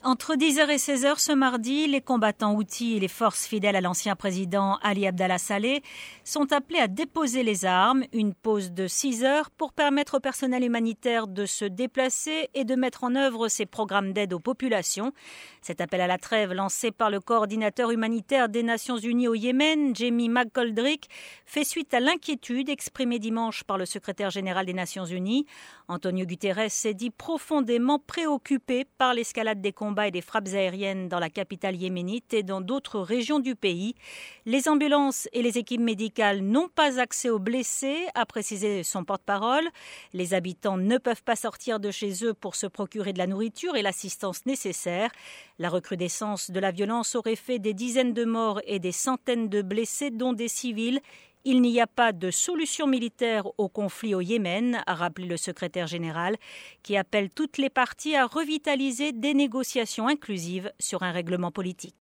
Entre 10h et 16h ce mardi, les combattants houthis et les forces fidèles à l'ancien président Ali Abdallah Saleh sont appelés à déposer les armes. Une pause de 6 heures pour permettre au personnel humanitaire de se déplacer et de mettre en œuvre ses programmes d'aide aux populations. Cet appel à la trêve lancé par le coordinateur humanitaire des Nations Unies au Yémen, Jamie McGoldrick, fait suite à l'inquiétude exprimée dimanche par le secrétaire général des Nations Unies. Antonio Guterres s'est dit profondément préoccupé par l'escalade des combats et des frappes aériennes dans la capitale yéménite et dans d'autres régions du pays. Les ambulances et les équipes médicales n'ont pas accès aux blessés, a précisé son porte-parole. Les habitants ne peuvent pas sortir de chez eux pour se procurer de la nourriture et l'assistance nécessaire. La recrudescence de la violence aurait fait des dizaines de morts et des centaines de blessés, dont des civils. Il n'y a pas de solution militaire au conflit au Yémen, a rappelé le secrétaire général, qui appelle toutes les parties à revitaliser des négociations inclusives sur un règlement politique.